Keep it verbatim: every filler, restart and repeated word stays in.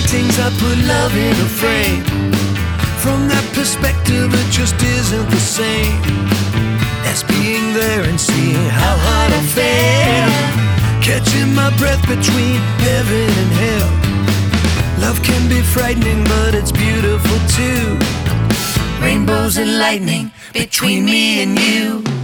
paintings, I put love in a frame. From that perspective, it just isn't the same as being there and seeing how hard I fell, catching my breath between heaven and hell. Love can be frightening, but it's beautiful too. Rainbows and lightning between me and you.